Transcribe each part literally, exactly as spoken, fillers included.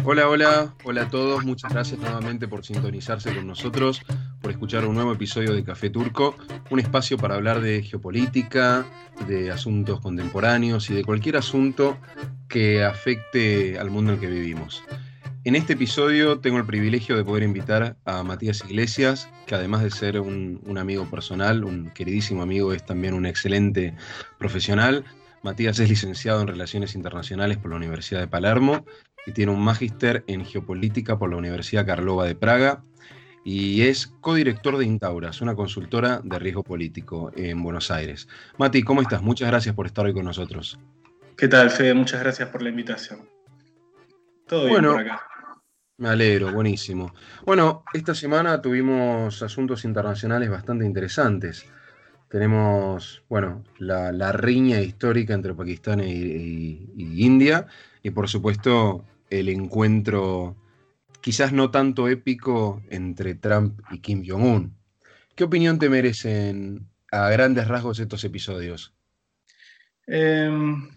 Hola, hola, hola a todos. Muchas gracias nuevamente por sintonizarse con nosotros, por escuchar un nuevo episodio de Café Turco, un espacio para hablar de geopolítica, de asuntos contemporáneos y de cualquier asunto que afecte al mundo en el que vivimos. En este episodio tengo el privilegio de poder invitar a Matías Iglesias, que además de ser un, un amigo personal, un queridísimo amigo, es también un excelente profesional. Matías es licenciado en Relaciones Internacionales por la Universidad de Palermo y tiene un magíster en Geopolítica por la Universidad Karlova de Praga y es codirector de Intauras, una consultora de riesgo político en Buenos Aires. Mati, ¿cómo estás? Muchas gracias por estar hoy con nosotros. ¿Qué tal, Fede? Muchas gracias por la invitación. Todo bien por Bueno, acá. me alegro, buenísimo. Bueno, esta semana tuvimos asuntos internacionales bastante interesantes. Tenemos, bueno, la, la riña histórica entre Pakistán y, y- y India y por supuesto el encuentro quizás no tanto épico entre Trump y Kim Jong-un. ¿Qué opinión te merecen a grandes rasgos estos episodios? Eh,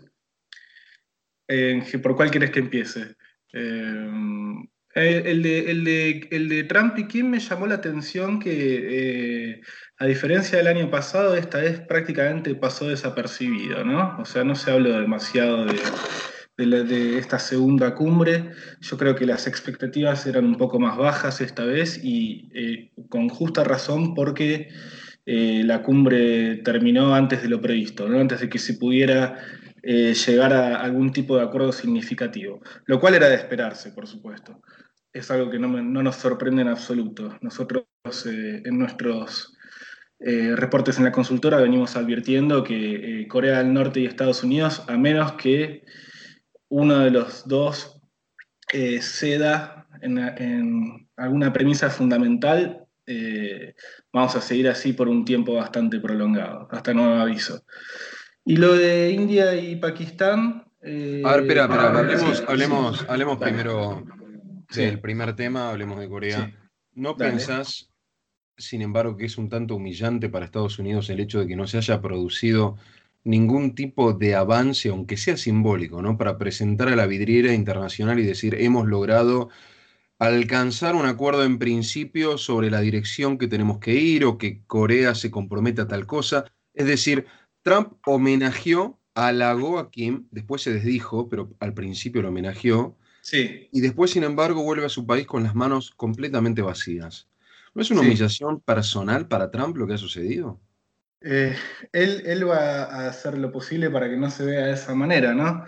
eh, ¿por cuál quieres que empiece? Eh, el, el de, el de- el de Trump y Kim me llamó la atención que, eh, a diferencia del año pasado, esta vez prácticamente pasó desapercibido, ¿no? O sea, no se habló demasiado de, de la- de esta segunda cumbre. Yo creo que las expectativas eran un poco más bajas esta vez y eh, con justa razón porque eh, la cumbre terminó antes de lo previsto, ¿no? Antes de que se pudiera eh, llegar a algún tipo de acuerdo significativo, lo cual era de esperarse, por supuesto. Es algo que no, me- no nos sorprende en absoluto. Nosotros eh, en nuestros eh, reportes en la consultora venimos advirtiendo que eh, Corea del Norte y Estados Unidos, a menos que uno de los dos eh, ceda en, en alguna premisa fundamental, eh, vamos a seguir así por un tiempo bastante prolongado, hasta nuevo aviso. Y lo de India y Pakistán, A ver, eh, espera, espera, sí, hablemos, sí, hablemos, hablemos dale, primero sí, del primer tema, hablemos de Corea. sí, ¿No dale. pensás, sin embargo, que es un tanto humillante para Estados Unidos el hecho de que no se haya producido ningún tipo de avance, aunque sea simbólico, ¿no? Para presentar a la vidriera internacional y decir, hemos logrado alcanzar un acuerdo en principio sobre la dirección que tenemos que ir o que Corea se comprometa a tal cosa? Es decir, Trump homenajeó, halagó a Kim, después se desdijo, pero al principio lo homenajeó, Sí, y después, sin embargo, vuelve a su país con las manos completamente vacías. ¿No es una sí. humillación personal para Trump lo que ha sucedido? Eh, él, él va a hacer lo posible para que no se vea de esa manera, ¿no?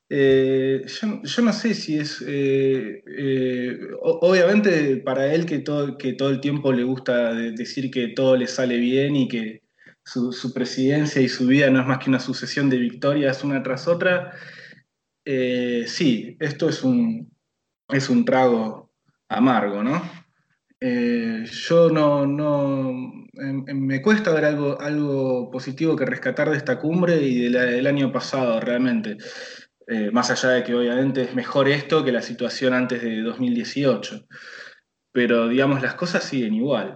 Eh, yo, yo no sé si es, eh, eh, o- obviamente para él que todo, que todo el tiempo le gusta de- decir que todo le sale bien y que su, su presidencia y su vida no es más que una sucesión de victorias una tras otra. Eh, sí, esto es un, es un trago amargo, ¿no? Eh, yo no, no em- em- me cuesta ver algo, algo positivo que rescatar de esta cumbre y de la- del año pasado realmente. Eh, más allá de que obviamente es mejor esto que la situación antes de dos mil dieciocho. Pero digamos, las cosas siguen igual.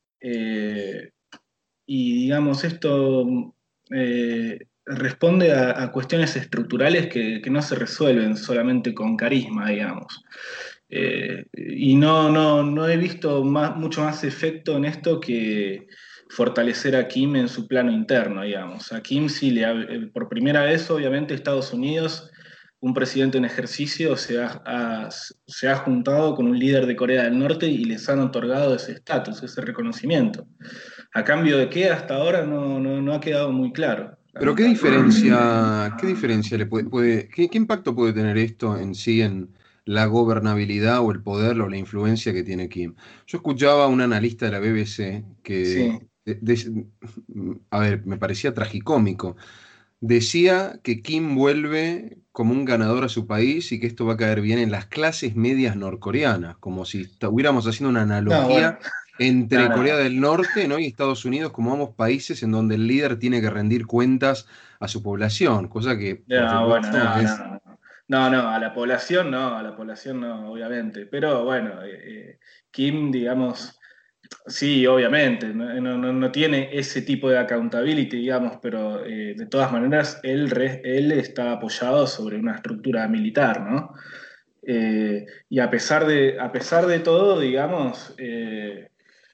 Eh, y digamos, esto eh, responde a, a cuestiones estructurales que, que no se resuelven solamente con carisma, digamos. Eh, y no, no, no he visto más, mucho más efecto en esto que fortalecer a Kim en su plano interno, digamos. A Kim sí, le ha- eh, por primera vez, obviamente, Estados Unidos, un presidente en ejercicio, se ha, ha- se ha juntado con un líder de Corea del Norte y les han otorgado ese estatus, ese reconocimiento. ¿A cambio de qué? Hasta ahora no, no, no ha quedado muy claro, Pero ¿qué lamentablemente. diferencia, qué diferencia le puede, puede- qué, qué impacto puede tener esto en sí en la gobernabilidad o el poder o la influencia que tiene Kim? Yo escuchaba a un analista de la B B C que, Sí, de- de- a ver, me parecía tragicómico. Decía que Kim vuelve como un ganador a su país y que esto va a caer bien en las clases medias norcoreanas, como si estuviéramos haciendo una no, bueno, analogía no, entre Corea no. del Norte, ¿no? y Estados Unidos como ambos países en donde el líder tiene que rendir cuentas a su población, cosa que, por No, bueno, supuesto, no, no, es... no. No, no, a la población no, a la población no, obviamente. Pero bueno, eh, eh, Kim, digamos, sí, obviamente, no, no- no- no tiene ese tipo de accountability, digamos, pero eh, de todas maneras él, re- él está apoyado sobre una estructura militar, ¿no? Eh, y a pesar de, a pesar de todo, digamos, eh,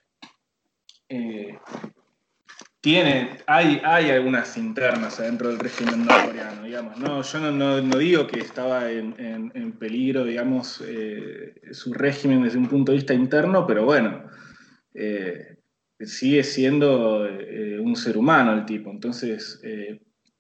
eh, tiene, hay, hay algunas internas adentro del régimen norcoreano, digamos. No, yo no, no, no digo que estaba en, en, en peligro, digamos, eh, su régimen desde un punto de vista interno, pero bueno, eh, sigue siendo eh, un ser humano el tipo. Entonces, eh,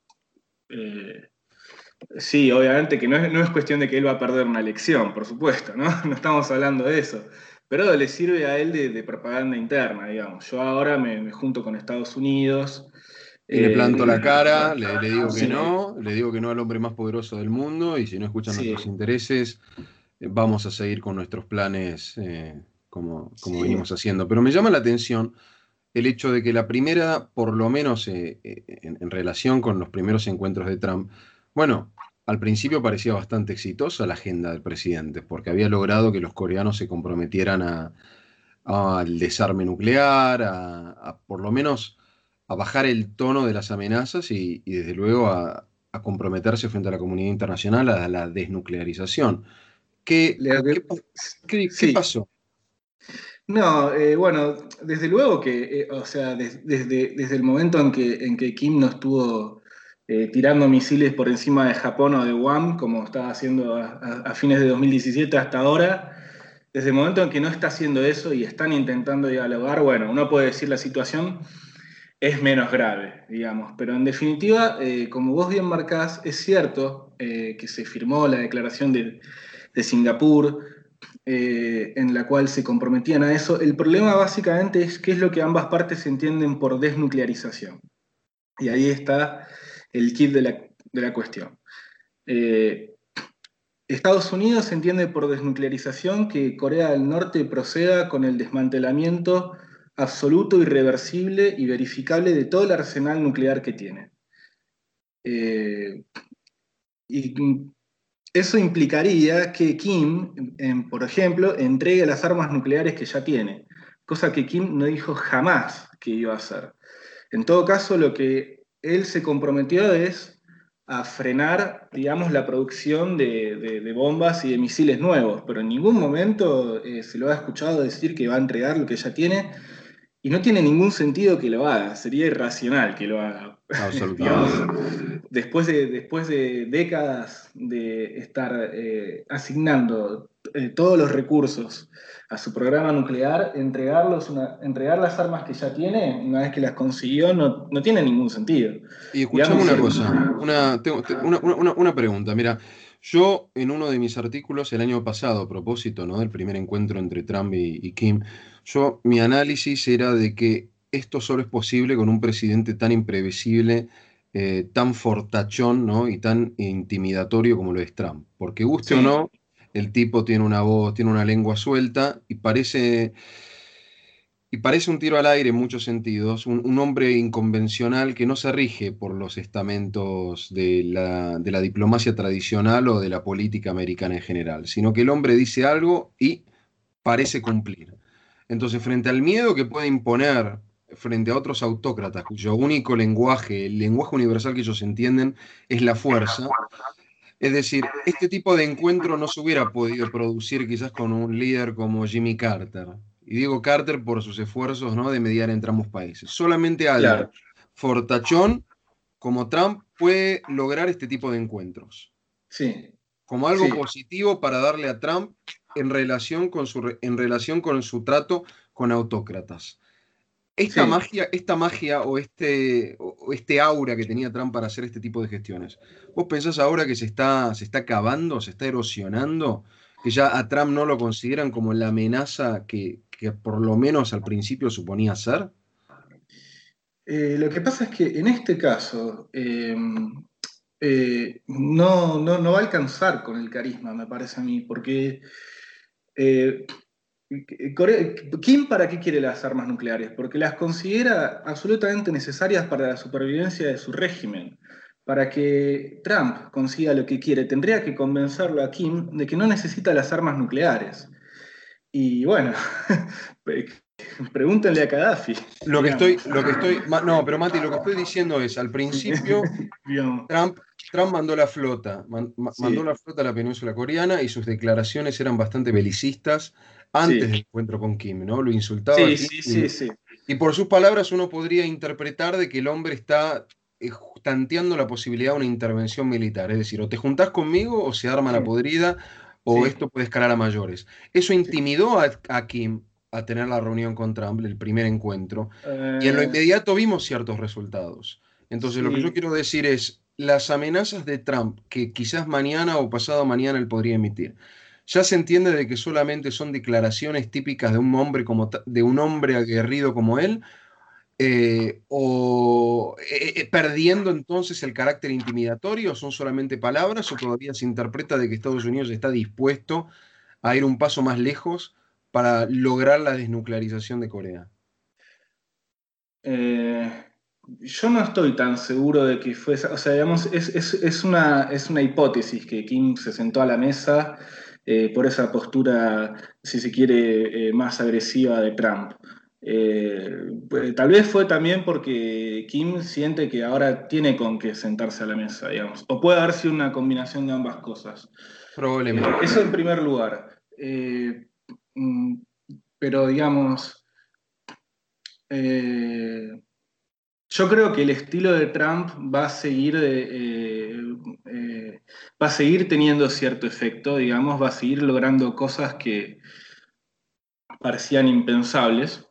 eh, sí, obviamente que no es, no es cuestión de que él va a perder una elección, por supuesto, ¿no? No estamos hablando de eso. Pero le sirve a él de, de propaganda interna, digamos. Yo ahora me, me junto con Estados Unidos. Y le eh, planto la cara, le, le digo que sí, no, le digo que no al hombre más poderoso del mundo, y si no escuchan nuestros sí, intereses, eh, vamos a seguir con nuestros planes eh, como, como sí, venimos haciendo. Pero me llama la atención el hecho de que la primera, por lo menos eh, eh, en, en relación con los primeros encuentros de Trump, bueno, al principio parecía bastante exitosa la agenda del presidente, porque había logrado que los coreanos se comprometieran a, al desarme nuclear, a, a por lo menos a bajar el tono de las amenazas y, y desde luego a, a comprometerse frente a la comunidad internacional a la desnuclearización. ¿Qué, Le- qué, pa- qué- qué sí. pasó? No, eh, bueno, desde luego que, eh, o sea, des- desde, desde el momento en que, en que Kim no estuvo eh, tirando misiles por encima de Japón o de Guam, como estaba haciendo a, a- a fines de dos mil diecisiete hasta ahora, desde el momento en que no está haciendo eso y están intentando dialogar, bueno, uno puede decir la situación es menos grave, digamos, pero en definitiva, eh, como vos bien marcás, es cierto eh, que se firmó la declaración de, de Singapur, eh, en la cual se comprometían a eso. El problema básicamente es qué es lo que ambas partes entienden por desnuclearización. Y ahí está el kit de la, de la cuestión. Eh, Estados Unidos entiende por desnuclearización que Corea del Norte proceda con el desmantelamiento absoluto, irreversible y verificable de todo el arsenal nuclear que tiene. Eh, y Eso implicaría que Kim, en- por ejemplo, entregue las armas nucleares que ya tiene, cosa que Kim no dijo jamás que iba a hacer. En todo caso, lo que él se comprometió es a frenar, digamos, la producción de, de- de bombas y de misiles nuevos, pero en ningún momento eh, se lo ha escuchado decir que va a entregar lo que ya tiene, y no tiene ningún sentido que lo haga, sería irracional que lo haga. Digamos, Absolutamente. después de, después de décadas de estar eh, asignando eh, todos los recursos a su programa nuclear, entregarlos una, entregar las armas que ya tiene, una vez que las consiguió, no, no tiene ningún sentido. Y escuchame Digamos, una el, cosa, una, tengo- te- una, una- una pregunta. Mira, yo en uno de mis artículos el año pasado, a propósito, ¿no?, del primer encuentro entre Trump y, y Kim, yo mi análisis era de que esto solo es posible con un presidente tan imprevisible, eh, tan fortachón, ¿no?, y tan intimidatorio como lo es Trump. Porque guste o sí, no, el tipo tiene una voz, tiene una lengua suelta y parece y parece un tiro al aire en muchos sentidos, un, un hombre inconvencional que no se rige por los estamentos de la, de la diplomacia tradicional o de la política americana en general, sino que el hombre dice algo y parece cumplir. Entonces, frente al miedo que puede imponer frente a otros autócratas cuyo único lenguaje, el lenguaje universal que ellos entienden, es la fuerza, es decir, este tipo de encuentro no se hubiera podido producir quizás con un líder como Jimmy Carter. Y digo Carter por sus esfuerzos, ¿no?, de mediar entre ambos países. Solamente alguien claro, fortachón como Trump puede lograr este tipo de encuentros, sí, como algo sí, positivo para darle a Trump en relación con su, re- en relación con su trato con autócratas. Esta sí. magia, esta magia o este, o este aura que tenía Trump para hacer este tipo de gestiones, ¿vos pensás ahora que se está, se está acabando, se está erosionando, que ya a Trump no lo consideran como la amenaza que, que por lo menos al principio suponía ser? Eh, lo que pasa es que en este caso eh, eh, no, no, no va a alcanzar con el carisma, me parece a mí, porque eh, Corea- ¿Kim para qué quiere las armas nucleares? Porque las considera absolutamente necesarias para la supervivencia de su régimen. Para que Trump consiga lo que quiere, tendría que convencerlo a Kim de que no necesita las armas nucleares. Y bueno, pregúntenle a Gaddafi, Lo que digamos. estoy, lo que estoy, ma- no, pero Mati, lo que estoy diciendo es, al Sí, principio digamos. Trump Trump mandó la flota, man- ma- mandó Sí, la flota a la península coreana y sus declaraciones eran bastante belicistas antes sí, del encuentro con Kim, ¿no? Lo insultaba a sí, Kim sí, y, sí, sí. y por sus palabras uno podría interpretar de que el hombre está eh, ju- tanteando la posibilidad de una intervención militar, es decir, o te juntás conmigo o se arma la Sí, podrida o sí, esto puede escalar a mayores. Eso sí. intimidó a, a Kim a tener la reunión con Trump, el primer encuentro, y en lo Eh, inmediato vimos ciertos resultados. Entonces, lo que yo sí. quiero decir es, las amenazas de Trump, que quizás mañana o pasado mañana él podría emitir, ya se entiende de que solamente son declaraciones típicas de un hombre como ta- de un hombre aguerrido como él, eh, o eh, eh, perdiendo entonces el carácter intimidatorio, son solamente palabras, o todavía se interpreta de que Estados Unidos está dispuesto a ir un paso más lejos para lograr la desnuclearización de Corea. Eh, yo no estoy tan seguro de que fuese, o sea, digamos, es, es- es una, es una hipótesis que Kim se sentó a la mesa eh, por esa postura, si se quiere, eh, más agresiva de Trump. Eh, pues, tal vez fue también porque Kim siente que ahora tiene con qué sentarse a la mesa, digamos, o puede haber sido una combinación de ambas cosas. Eh, Probablemente. eso en primer lugar. Eh, mm, pero, digamos... eh, yo creo que el estilo de Trump va a seguir, eh, eh, va a seguir teniendo cierto efecto, digamos, va a seguir logrando cosas que parecían impensables,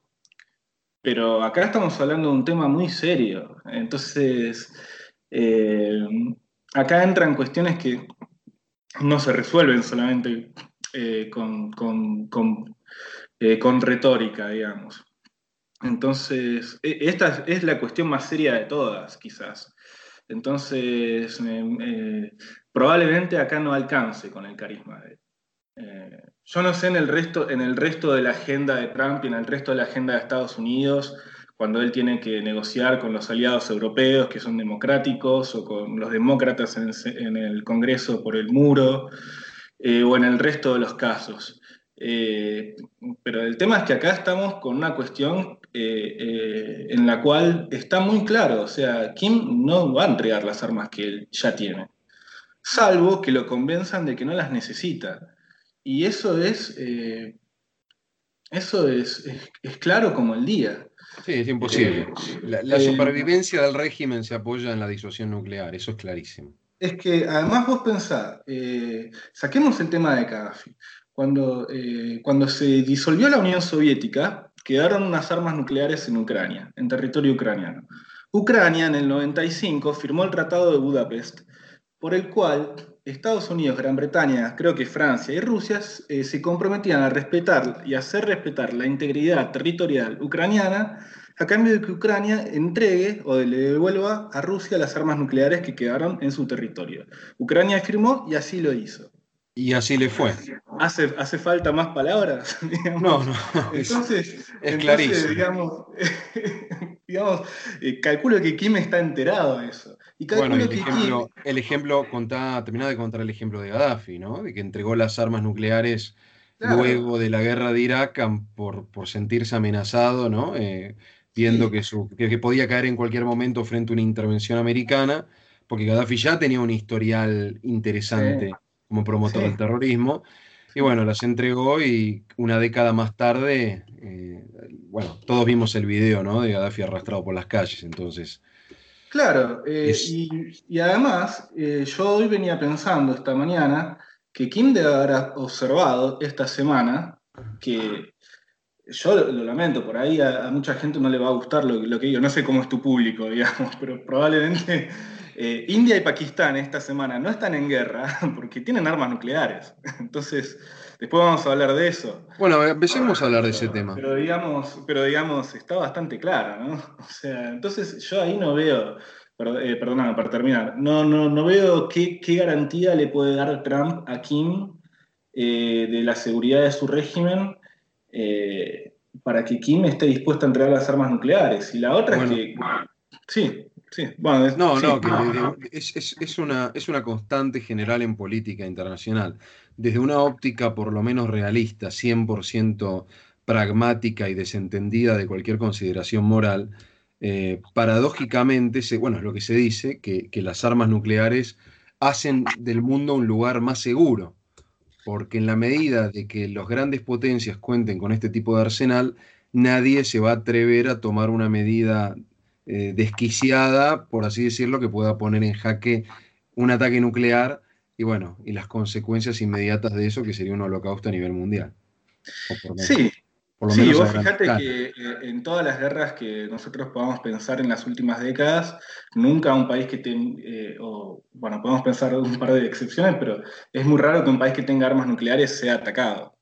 pero acá estamos hablando de un tema muy serio. Entonces, eh, acá entran cuestiones que no se resuelven solamente eh, con, con- con, eh, con retórica, digamos. Entonces, e- esta es la cuestión más seria de todas, quizás. Entonces, eh, eh, probablemente acá no alcance con el carisma de él. Eh, yo no sé en el resto, en el resto de la agenda de Trump y en el resto de la agenda de Estados Unidos, cuando él tiene que negociar con los aliados europeos que son democráticos o con los demócratas en, en el Congreso por el muro, eh, o en el resto de los casos. Eh, pero el tema es que acá estamos con una cuestión eh, eh, en la cual está muy claro, o sea, Kim no va a entregar las armas que él ya tiene, salvo que lo convenzan de que no las necesita. Y eso es, eh, eso es, es, es claro como el día. Sí, es Eh, imposible. La, la eh, supervivencia del régimen se apoya en la disuasión nuclear, eso es clarísimo. Es que además vos pensás, eh, saquemos el tema de Gaddafi. Cuando, eh, cuando se disolvió la Unión Soviética, quedaron unas armas nucleares en Ucrania, en territorio ucraniano. Ucrania en el noventa y cinco firmó el Tratado de Budapest, por el cual Estados Unidos, Gran Bretaña, creo que Francia y Rusia eh, se comprometían a respetar y hacer respetar la integridad territorial ucraniana a cambio de que Ucrania entregue o le devuelva a Rusia las armas nucleares que quedaron en su territorio. Ucrania firmó y así lo hizo. Y así le fue. ¿Hace, hace falta más palabras? No, Digamos. no, es, Entonces, es entonces clarísimo. digamos, digamos eh, calculo que Kim está enterado de eso. Y Bueno, y calculo el que Kim, ejemplo, el ejemplo contá, terminaba de contar el ejemplo de Gaddafi, ¿no? De que entregó las armas nucleares claro, luego de la guerra de Irak am- por, por sentirse amenazado, ¿no? Eh, viendo sí, que, su, que, que podía caer en cualquier momento frente a una intervención americana, porque Gaddafi ya tenía un historial sí, interesante como promotor sí, del terrorismo. Y sí. bueno, las entregó y una década más tarde, eh, bueno, todos vimos el video, ¿no? De Gaddafi arrastrado por las calles, entonces Claro, eh, es... y, y además eh, yo hoy venía pensando esta mañana que Kim debe haber observado esta semana que yo lo, lo lamento, por ahí a, a mucha gente no le va a gustar lo, lo que digo, no sé cómo es tu público, digamos, pero probablemente eh, India y Pakistán esta semana no están en guerra porque tienen armas nucleares. Entonces, después vamos a hablar de eso. Bueno, empecemos a hablar de ese tema. Pero digamos, pero digamos, está bastante clara, ¿no? O sea, entonces yo ahí no veo, per- eh, perdóname, para terminar, no, no, no veo qué, qué garantía le puede dar Trump a Kim eh, de la seguridad de su régimen eh, para que Kim esté dispuesto a entregar las armas nucleares. Y la otra es Bueno, que, sí, sí, bueno, es- no, sí, no, que de- de- es, es- es una, es una constante general en política internacional. Desde una óptica por lo menos realista, cien por ciento pragmática y desentendida de cualquier consideración moral, eh, paradójicamente, se, bueno, es lo que se dice, que, que las armas nucleares hacen del mundo un lugar más seguro, porque en la medida de que las grandes potencias cuenten con este tipo de arsenal, nadie se va a atrever a tomar una medida eh, desquiciada, por así decirlo, que pueda poner en jaque un ataque nuclear y bueno, y las consecuencias inmediatas de eso, que sería un holocausto a nivel mundial, o por, lo- Sí, por lo sí, menos a vos gran fijate escala. que eh, en todas las guerras que nosotros podamos pensar en las últimas décadas, nunca un país que tenga, o bueno, podemos pensar un par de excepciones, pero es muy raro que un país que tenga armas nucleares sea atacado.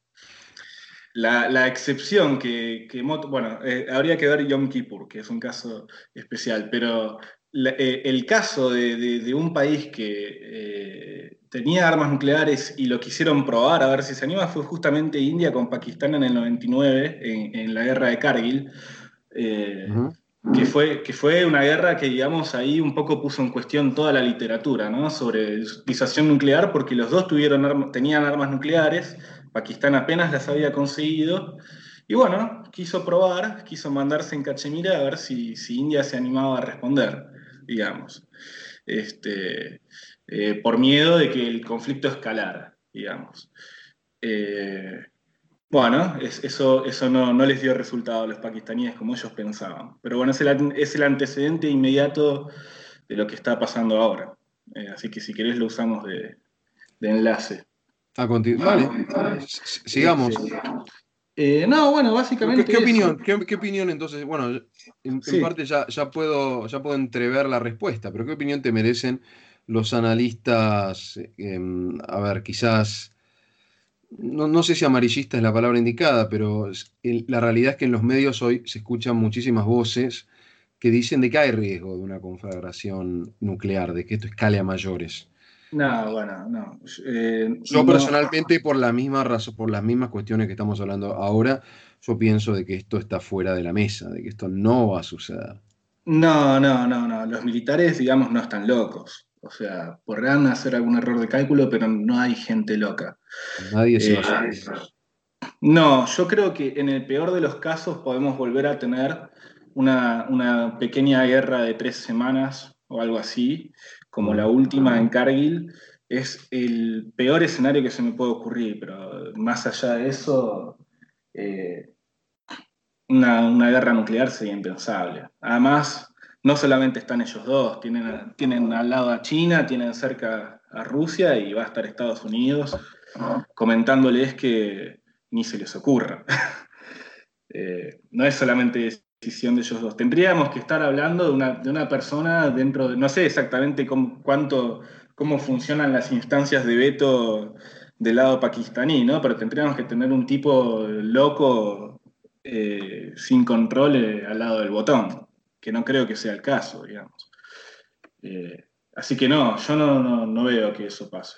La, la excepción que, que Mot- bueno, eh, habría que ver Yom Kippur, que es un caso especial, pero la- eh, el caso de, de- de un país que eh, tenía armas nucleares y lo quisieron probar a ver si se anima fue justamente India con Pakistán en el noventa y nueve, en, en la guerra de Kargil, eh, Ujú. que fue, que fue una guerra que, digamos, ahí un poco puso en cuestión toda la literatura, ¿no? Sobre disuasión nuclear, porque los dos tuvieron arma- tenían armas nucleares. Pakistán apenas las había conseguido. Y bueno, quiso probar, quiso mandarse en Cachemira a ver si, si India se animaba a responder, digamos. Este, eh, por miedo de que el conflicto escalara, digamos. Eh, bueno, es- eso, eso no, no les dio resultado a los pakistaníes como ellos pensaban. Pero bueno, es el, an- es el antecedente inmediato de lo que está pasando ahora. Eh, así que si querés lo usamos de, de enlace. A conti- Vale, s- s- Este, sigamos. eh, no, bueno, Pero ¿Qué, qué básicamente eso. opinión? ¿Qué, qué opinión entonces? Bueno, en, en Sí. parte ya, ya puedo, ya puedo entrever la respuesta, pero ¿qué opinión te merecen los analistas? Em, a ver, quizás, no, no sé si amarillista es la palabra indicada, pero es- el- la realidad es que en los medios hoy se escuchan muchísimas voces que dicen de que hay riesgo de una conflagración nuclear, de que esto escale a mayores. No, bueno, no. Eh, Yo no. personalmente, por la misma razón, por las mismas cuestiones que estamos hablando ahora, yo pienso de que esto está fuera de la mesa, de que esto no va a suceder. No, no, no, no. Los militares, digamos, no están locos. O sea, podrán hacer algún error de cálculo, pero no hay gente loca. Nadie se va Eh, a suicidar. no, yo creo que en el peor de los casos podemos volver a tener una, una pequeña guerra de tres semanas o algo así, como la Mm. última en Kargil. Es el peor escenario que se me puede ocurrir, pero más allá de eso, eh, una, una guerra nuclear sería impensable. Además, no solamente están ellos dos, tienen, tienen al lado a China, tienen cerca a Rusia y va a estar Estados Unidos comentándoles que ni se les ocurra. Eh, no es solamente decisión de ellos dos. Tendríamos que estar hablando de una, de una persona dentro de, no sé exactamente cómo, cuánto, cómo funcionan las instancias de veto del lado pakistaní, ¿no? Pero tendríamos que tener un tipo loco eh, sin control eh, al lado del botón, que no creo que sea el caso, digamos. Eh, así que no, yo no, no, no veo que eso pase.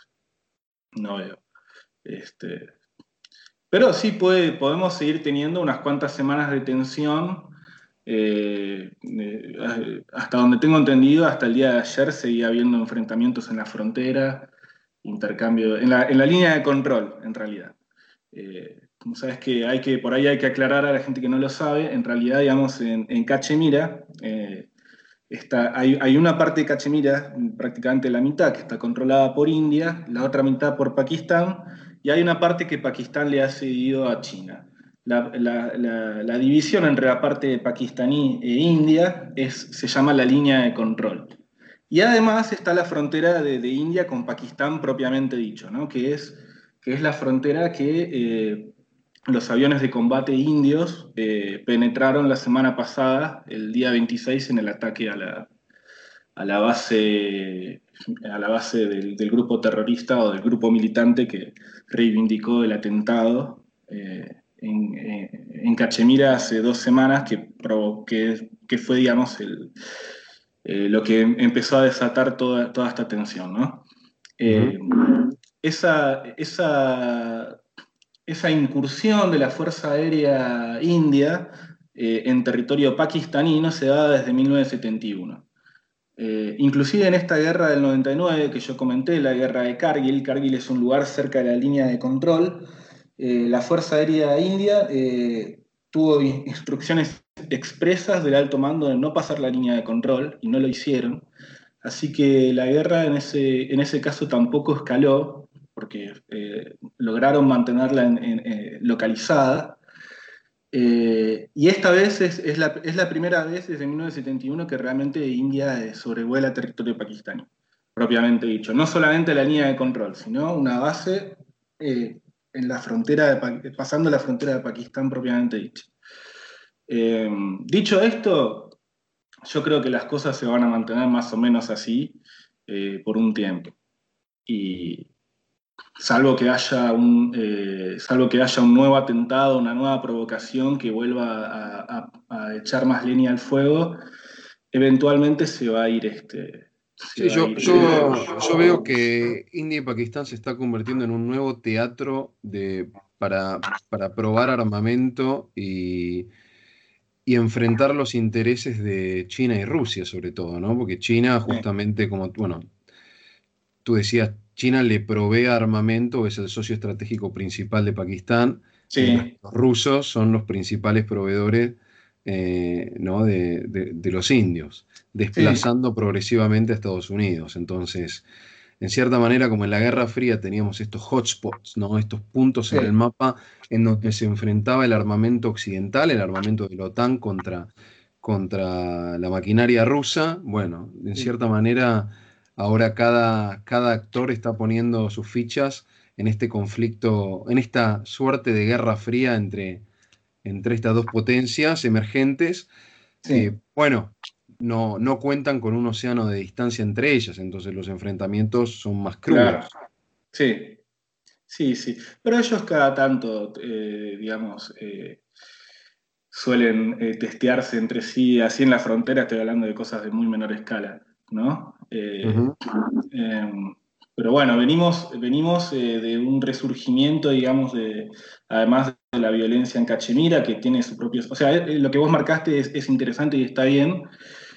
No veo. Este, pero sí puede, podemos seguir teniendo unas cuantas semanas de tensión. Eh, eh, hasta donde tengo entendido, hasta el día de ayer seguía habiendo enfrentamientos en la frontera, intercambio, en la, en la línea de control, en realidad. Eh, como sabes que hay que, por ahí hay que aclarar a la gente que no lo sabe, en realidad, digamos, en, en Cachemira, eh, está, hay, hay una parte de Cachemira, prácticamente la mitad, que está controlada por India, la otra mitad por Pakistán, y hay una parte que Pakistán le ha cedido a China. La, la- la- la división entre la parte pakistaní e India es, se llama la línea de control. Y además está la frontera de, de India con Pakistán propiamente dicho, ¿no? que, es, que es la frontera que eh, los aviones de combate indios eh, penetraron la semana pasada, el día veintiséis, en el ataque a la, a la base, a la base del, del grupo terrorista o del grupo militante que reivindicó el atentado eh, en, eh, en Cachemira hace dos semanas, que, provo- que, que fue, digamos, el, eh, lo que empezó a desatar toda, toda esta tensión, ¿no? Ujú. Eh, esa, esa, esa incursión de la Fuerza Aérea India eh, en territorio pakistaní no se da desde mil novecientos setenta y uno. Eh, inclusive en esta guerra del noventa y nueve que yo comenté, la guerra de Kargil, Kargil es un lugar cerca de la línea de control, eh, la Fuerza Aérea India eh, tuvo instrucciones expresas del alto mando de no pasar la línea de control y no lo hicieron. Así que la guerra en ese, en ese caso tampoco escaló, porque eh, lograron mantenerla en- en- eh, localizada. Eh, y esta vez es, es la, es la primera vez desde mil novecientos setenta y uno que realmente India eh, sobrevuela territorio pakistaní, propiamente dicho. No solamente la línea de control, sino una base eh, en la frontera de, Pa- pasando la frontera de Pakistán propiamente dicha. Eh, dicho esto, yo creo que las cosas se van a mantener más o menos así eh, por un tiempo. Y salvo que haya un, eh, salvo que haya un nuevo atentado, una nueva provocación que vuelva a, a- a echar más leña al fuego, eventualmente se va a ir este, se Sí, va a yo, ir. yo, yo veo que India y Pakistán se está convirtiendo en un nuevo teatro de, para, para probar armamento y, y enfrentar los intereses de China y Rusia, sobre todo, ¿no? Porque China, Sí, justamente como, bueno, tú decías, China le provee armamento, es el socio estratégico principal de Pakistán, mientras que sí, los rusos son los principales proveedores, eh, ¿no? de, de- de los indios, sí, desplazando progresivamente a Estados Unidos. Entonces, en cierta manera, como en la Guerra Fría teníamos estos hotspots, ¿no? Estos puntos en el sí, mapa en donde se enfrentaba el armamento occidental, el armamento de la OTAN contra, contra la maquinaria rusa. Bueno, en sí, cierta manera, ahora cada, cada actor está poniendo sus fichas en este conflicto, en esta suerte de Guerra Fría entre, entre estas dos potencias emergentes sí, que, bueno, no, no cuentan con un océano de distancia entre ellas, entonces los enfrentamientos son más claro, crudos. sí, sí, sí. Pero ellos cada tanto, eh, digamos, eh, suelen eh, testearse entre sí, así en la frontera estoy hablando de cosas de muy menor escala, ¿no? Eh, Ujú. eh, pero bueno, venimos, venimos eh, de un resurgimiento, digamos, de, además de la violencia en Cachemira, que tiene su propio... O sea, eh, lo que vos marcaste es, es interesante y está bien,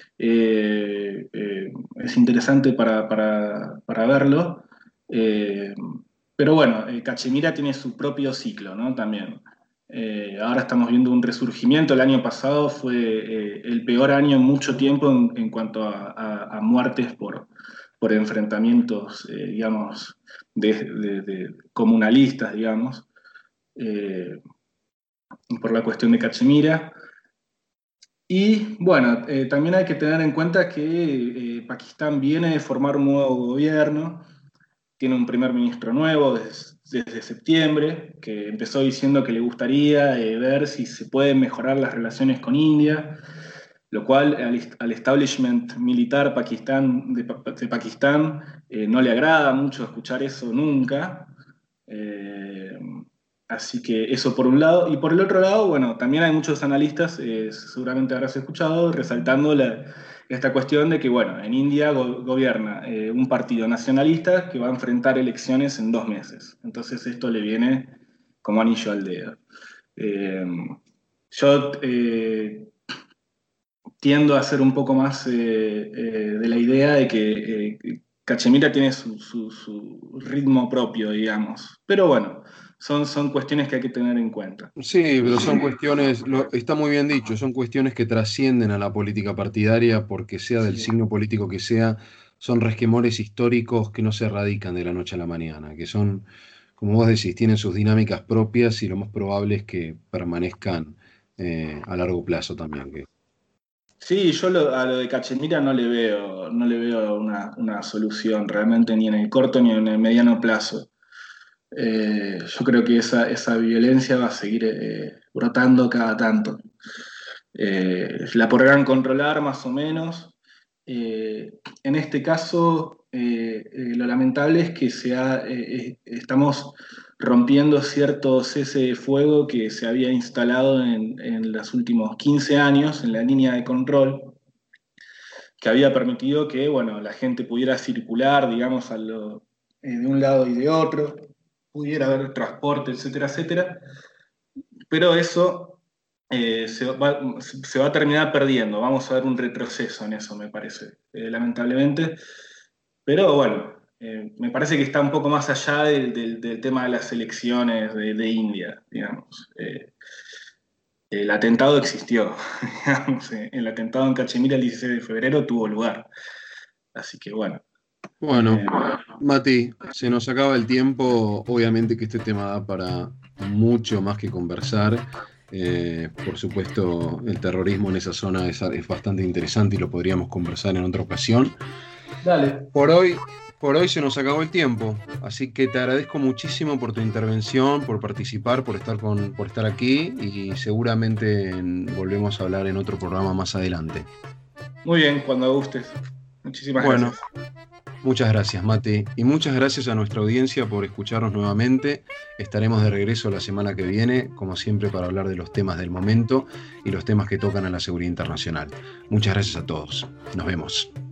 eh, eh, es interesante para, para, para verlo, eh, pero bueno, eh, Cachemira tiene su propio ciclo, ¿no? También. Eh, ahora estamos viendo un resurgimiento. El año pasado fue eh, el peor año en mucho tiempo en, en cuanto a, a- a muertes por, por enfrentamientos, eh, digamos, de, de- de comunalistas, digamos, eh, por la cuestión de Cachemira. Y bueno, eh, también hay que tener en cuenta que eh, Pakistán viene de formar un nuevo gobierno, tiene un primer ministro nuevo des- desde septiembre, que empezó diciendo que le gustaría eh, ver si se pueden mejorar las relaciones con India, lo cual al, est- al establishment militar Pakistán, de, Pa- de Pakistán eh, no le agrada mucho escuchar eso nunca. Eh, Así que eso por un lado. Y por el otro lado, bueno, también hay muchos analistas, eh, seguramente habrás escuchado, resaltando la- esta cuestión de que, bueno, en India go- gobierna eh, un partido nacionalista que va a enfrentar elecciones en dos meses. Entonces esto le viene como anillo al dedo. Eh, yo eh, tiendo a ser un poco más eh, eh, de la idea de que eh, Cachemira tiene su, su- su ritmo propio, digamos. Pero bueno, son, son cuestiones que hay que tener en cuenta. Sí, pero son cuestiones, lo- está muy bien dicho, son cuestiones que trascienden a la política partidaria, porque sea del Sí, signo político que sea, son resquemores históricos que no se erradican de la noche a la mañana, que son, como vos decís, tienen sus dinámicas propias y lo más probable es que permanezcan eh, a largo plazo también. Que... sí, yo lo- a lo de Cachemira no le veo, no le veo una, una solución realmente ni en el corto ni en el mediano plazo. Eh, yo creo que esa, esa violencia va a seguir eh, brotando cada tanto. Eh, la podrán controlar más o menos. Eh, en este caso, eh, eh, lo lamentable es que se ha, eh, eh, estamos rompiendo cierto cese de fuego que se había instalado en, en los últimos quince años en la línea de control, que había permitido que bueno, la gente pudiera circular, digamos, a lo- eh, de un lado y de otro, pudiera haber transporte, etcétera, etcétera. Pero eso eh, se va, se va a terminar perdiendo. Vamos a ver un retroceso en eso, me parece, eh, lamentablemente. Pero bueno, eh, me parece que está un poco más allá del, del- del tema de las elecciones de, de India, digamos. Eh, el atentado existió, digamos. eh, El atentado en Cachemira el dieciséis de febrero tuvo lugar. Así que bueno. Bueno, Eh, Mati, se nos acaba el tiempo. Obviamente que este tema da para mucho más que conversar. Eh, por supuesto, el terrorismo en esa zona es, es bastante interesante y lo podríamos conversar en otra ocasión. Dale. Por hoy, por hoy se nos acabó el tiempo, así que te agradezco muchísimo por tu intervención, por participar, por estar con, por estar aquí y seguramente en- volvemos a hablar en otro programa más adelante. Muy bien, cuando gustes. Muchísimas Bueno, gracias. muchas gracias, Mati, y muchas gracias a nuestra audiencia por escucharnos nuevamente. Estaremos de regreso la semana que viene, como siempre, para hablar de los temas del momento y los temas que tocan a la seguridad internacional. Muchas gracias a todos. Nos vemos.